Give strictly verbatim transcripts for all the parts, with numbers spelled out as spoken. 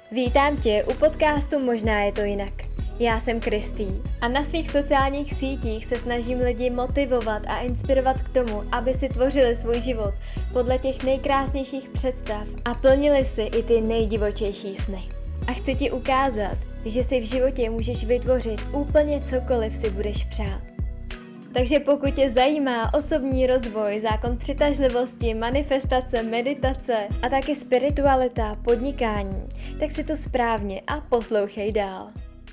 Vítám tě u podcastu Možná je to jinak. Já jsem Kristý a na svých sociálních sítích se snažím lidi motivovat a inspirovat k tomu, aby si tvořili svůj život podle těch nejkrásnějších představ a plnili si i ty nejdivočejší sny. A chci ti ukázat, že si v životě můžeš vytvořit úplně cokoliv si budeš přát. Takže pokud tě zajímá osobní rozvoj, zákon přitažlivosti, manifestace, meditace a taky spiritualita, podnikání, tak si to správně a poslouchej dál.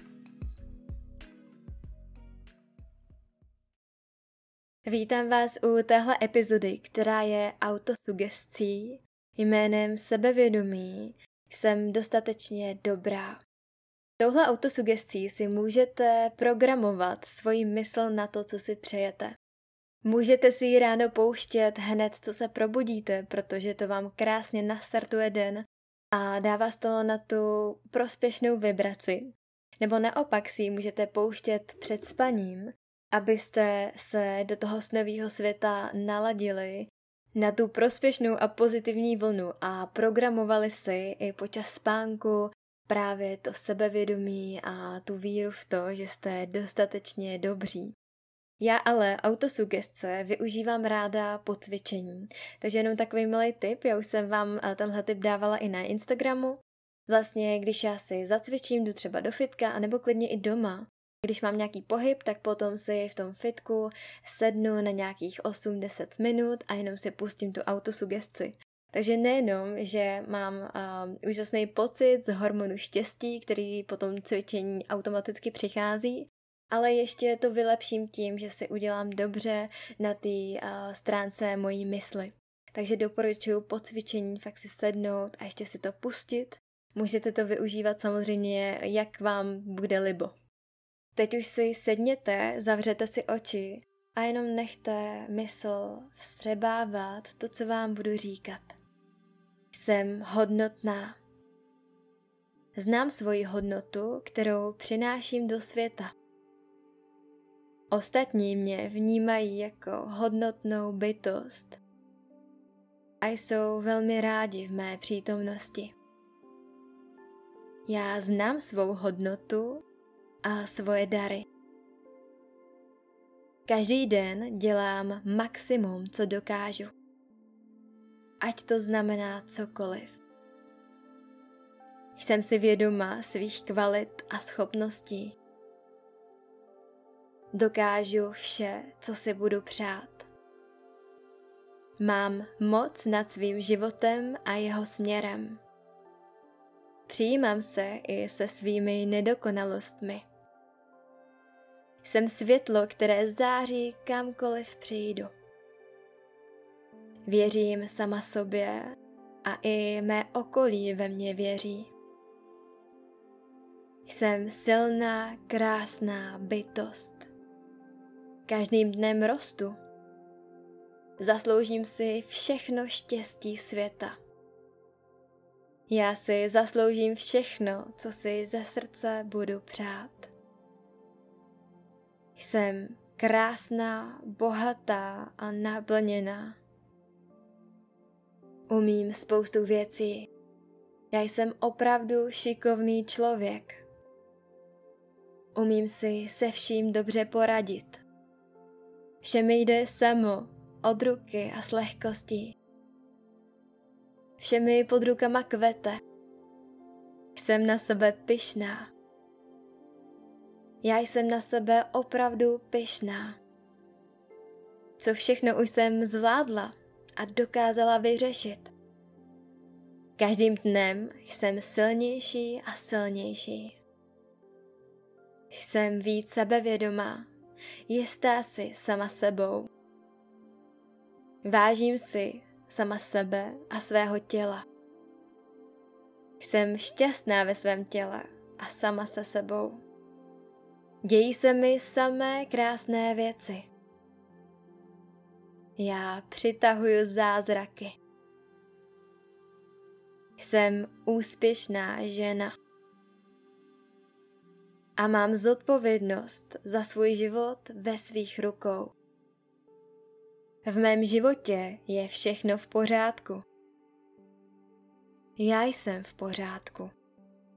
Vítám vás u téhle epizody, která je autosugestí jménem sebevědomí. Jsem dostatečně dobrá. Touhle autosugestí si můžete programovat svoji mysl na to, co si přejete. Můžete si ji ráno pouštět hned, co se probudíte, protože to vám krásně nastartuje den a dá vás to na tu prospěšnou vibraci. Nebo naopak si ji můžete pouštět před spaním, abyste se do toho snového světa naladili na tu prospěšnou a pozitivní vlnu a programovali si i počas spánku právě to sebevědomí a tu víru v to, že jste dostatečně dobří. Já ale autosugestce využívám ráda po cvičení, takže jenom takový malý tip, já už jsem vám tenhle tip dávala i na Instagramu. Vlastně, když já si zacvičím, jdu třeba do fitka, anebo klidně i doma. Když mám nějaký pohyb, tak potom si v tom fitku sednu na nějakých osm deset minut a jenom si pustím tu autosugestci. Takže nejenom, že mám uh, úžasný pocit z hormonu štěstí, který po tom cvičení automaticky přichází, ale ještě to vylepším tím, že si udělám dobře na té uh, stránce mojí mysli. Takže doporučuji po cvičení fakt si sednout a ještě si to pustit. Můžete to využívat samozřejmě, jak vám bude libo. Teď už si sedněte, zavřete si oči a jenom nechte mysl vstřebávat to, co vám budu říkat. Jsem hodnotná. Znám svoji hodnotu, kterou přináším do světa. Ostatní mě vnímají jako hodnotnou bytost a jsou velmi rádi v mé přítomnosti. Já znám svou hodnotu a svoje dary. Každý den dělám maximum, co dokážu. Ať to znamená cokoliv. Jsem si vědoma svých kvalit a schopností. Dokážu vše, co si budu přát. Mám moc nad svým životem a jeho směrem. Přijímám se i se svými nedokonalostmi. Jsem světlo, které září kamkoliv přijdu. Věřím sama sobě a i mé okolí ve mně věří. Jsem silná, krásná bytost. Každým dnem rostu. Zasloužím si všechno štěstí světa. Já si zasloužím všechno, co si ze srdce budu přát. Jsem krásná, bohatá a naplněná. Umím spoustu věcí. Já jsem opravdu šikovný člověk. Umím si se vším dobře poradit. Vše mi jde samo, od ruky a s lehkostí. Vše mi pod rukama kvete. Jsem na sebe pyšná. Já jsem na sebe opravdu pyšná. Co všechno už jsem zvládla a dokázala vyřešit. Každým dnem jsem silnější a silnější. Jsem víc sebevědomá, jistá si sama sebou. Vážím si sama sebe a svého těla. Jsem šťastná ve svém těle a sama se sebou. Dějí se mi samé krásné věci. Já přitahuju zázraky. Jsem úspěšná žena. A mám zodpovědnost za svůj život ve svých rukou. V mém životě je všechno v pořádku. Já jsem v pořádku.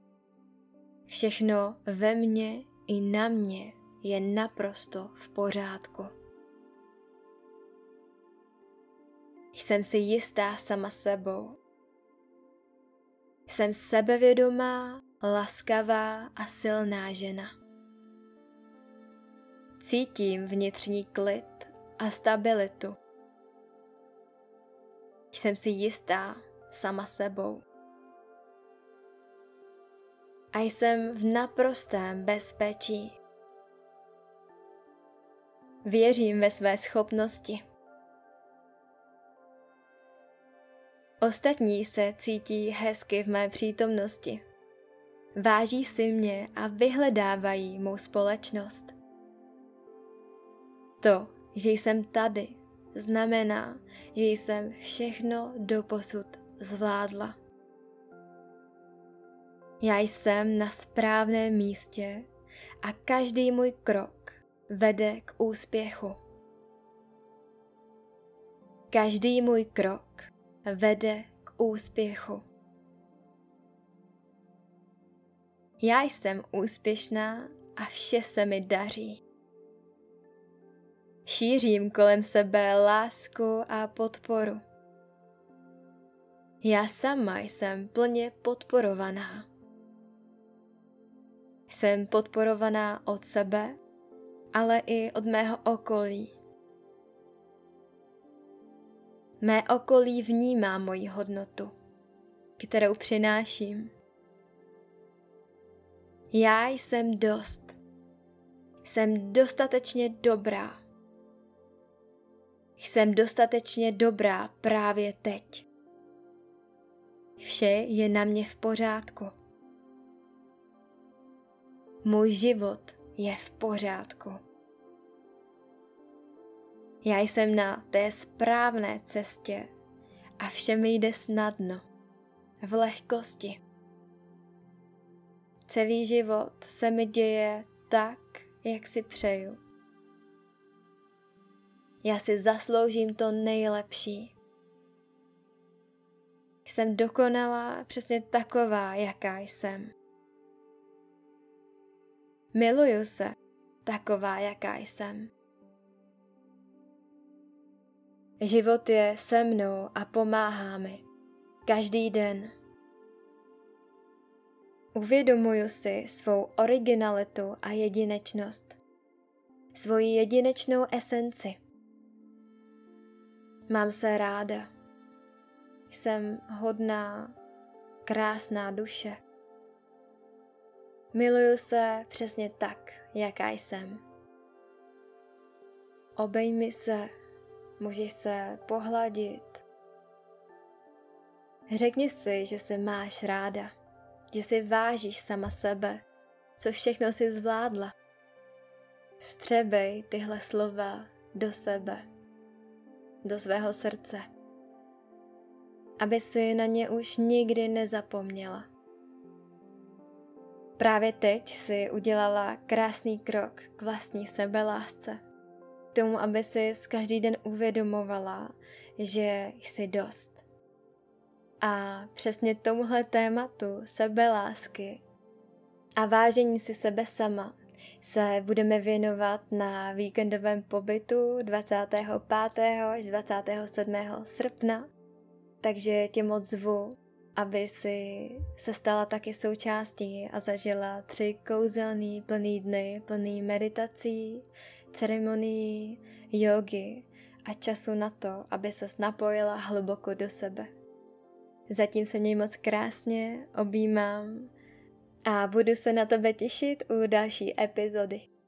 Všechno ve mně i na mě je naprosto v pořádku. Jsem si jistá sama sebou. Jsem sebevědomá, laskavá a silná žena. Cítím vnitřní klid a stabilitu. Jsem si jistá sama sebou. A jsem v naprostém bezpečí. Věřím ve své schopnosti. Ostatní se cítí hezky v mé přítomnosti. Váží si mě a vyhledávají mou společnost. To, že jsem tady, znamená, že jsem všechno doposud zvládla. Já jsem na správném místě a každý můj krok vede k úspěchu. Každý můj krok vede k úspěchu. Já jsem úspěšná a vše se mi daří. Šířím kolem sebe lásku a podporu. Já sama jsem plně podporovaná. Jsem podporovaná od sebe, ale i od mého okolí. Mé okolí vnímá moji hodnotu, kterou přináším. Já jsem dost. Jsem dostatečně dobrá. Jsem dostatečně dobrá právě teď. Vše je na mě v pořádku. Můj život je v pořádku. Já jsem na té správné cestě a vše mi jde snadno, v lehkosti. Celý život se mi děje tak, jak si přeju. Já si zasloužím to nejlepší. Jsem dokonalá, přesně taková, jaká jsem. Miluju se, taková, jaká jsem. Život je se mnou a pomáhá mi. Každý den. Uvědomuju si svou originalitu a jedinečnost. Svoji jedinečnou esenci. Mám se ráda. Jsem hodná, krásná duše. Miluju se přesně tak, jaká jsem. Obejmi se, můžeš se pohladit. Řekni si, že se máš ráda, že si vážíš sama sebe, co všechno si zvládla. Vstřebej tyhle slova do sebe, do svého srdce, aby si na ně už nikdy nezapomněla. Právě teď si udělala krásný krok k vlastní sebelásce, k tomu, aby si každý den uvědomovala, že jsi dost. A přesně tomuhle tématu sebelásky a vážení si sebe sama se budeme věnovat na víkendovém pobytu dvacátého pátého až dvacátého sedmého srpna. Takže tě moc zvu, aby si se stala taky součástí a zažila tři kouzelný plný dny, plný meditací, ceremonií, jógy a času na to, aby ses napojila hluboko do sebe. Zatím se měj moc krásně, objímám a budu se na tebe těšit u další epizody.